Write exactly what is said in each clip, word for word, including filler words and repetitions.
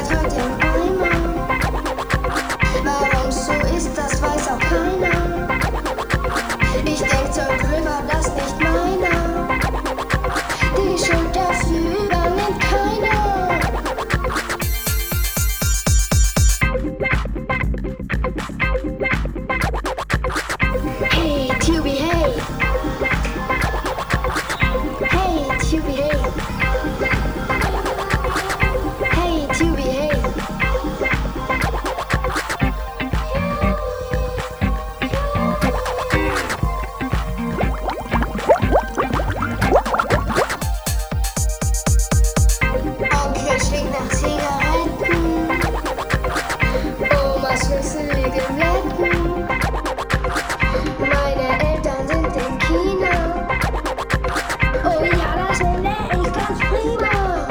halt heute im Eimer. Warum so ist, das weiß auch keiner. Ich denk darüber, das nicht meiner. Die Schuld dafür übernimmt keiner. Hey, Tubi, hey. Hey, Tubi, hey. Hey, Tubi, hey. Onkel schlägt nach Zigaretten. Omas Schlüssel liegen Wetten. Meine Eltern sind im Kino. Oh ja, das finde ich ganz prima.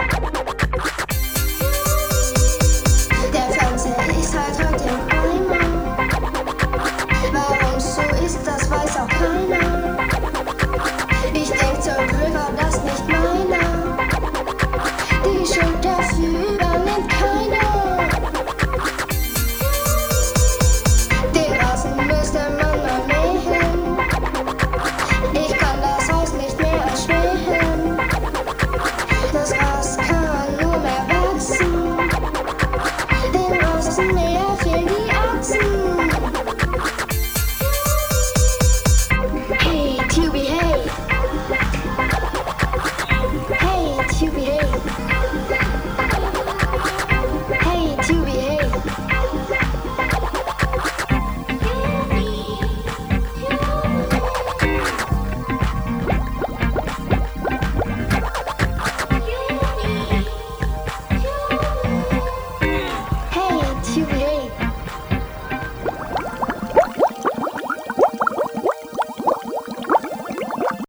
Der Fernseher ist halt heute im Eimer. Warum so ist, das weiß auch keiner. Ich denk darüber, das nicht meiner. Die Schuld dafür